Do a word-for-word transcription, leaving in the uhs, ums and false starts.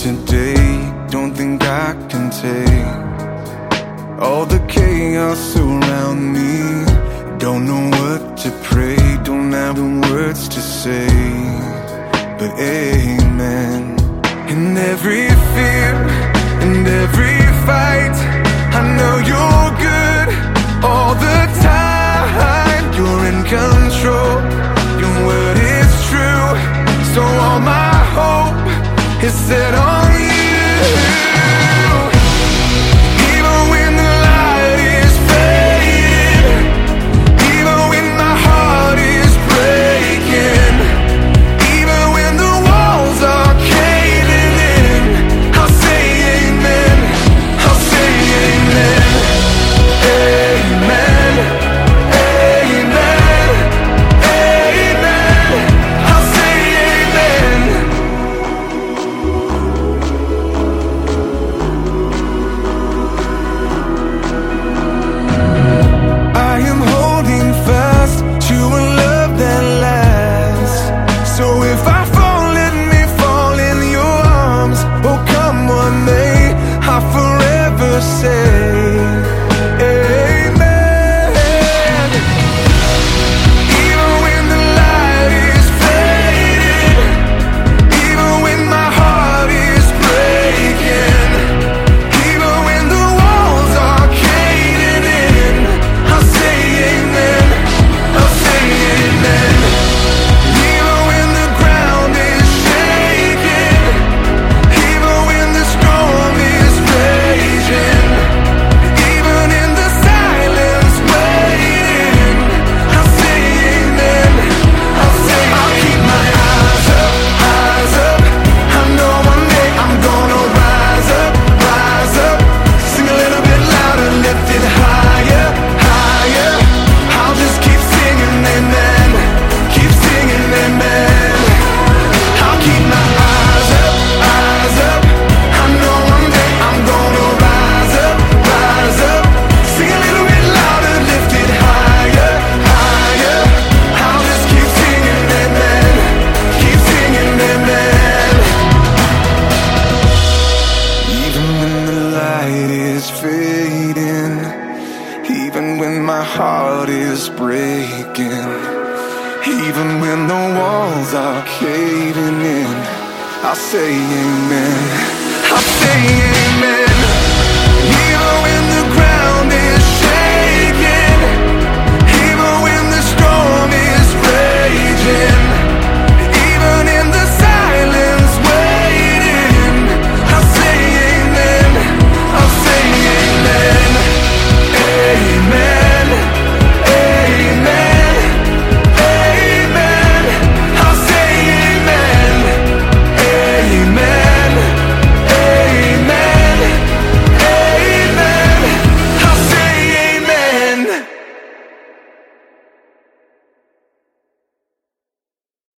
today. Don't think I can take all the chaos around me. Don't know what to pray, don't have the words to say, but amen. In every fear and every fight, I know you're good all the time. You're in control, your word is true, so all my hope is set on you. Even when the light is fading, even when my heart is breaking, even when the walls are caving in, I'll say amen, I'll say amen. Amen, amen, amen, I'll say amen. I am holding fast to a love that lasts. So if I fall, let me fall in your arms. Oh, come what may, I'll forever say amen. Even when the light is fading, even when my heart is breaking, even when the walls are caving in, I'll say amen, I'll say amen. Even when the ground is shaking, even when the storm is raging, even in the silence waiting, I'll say amen, I'll say I'll keep my eyes up, eyes up. I know one day I'm gonna rise up, rise up. Sing a little bit louder, lift it higher, higher. I'll just keep singing amen, keep singing amen. I'll keep my eyes up, eyes up. I know one day I'm gonna rise up, rise up. Sing a little bit louder, lift it higher, higher. I'll just keep singing amen, keep singing amen. Even when the light is fading, even when my heart is breaking, even when the walls are caving in, I'll say amen, I'll say amen.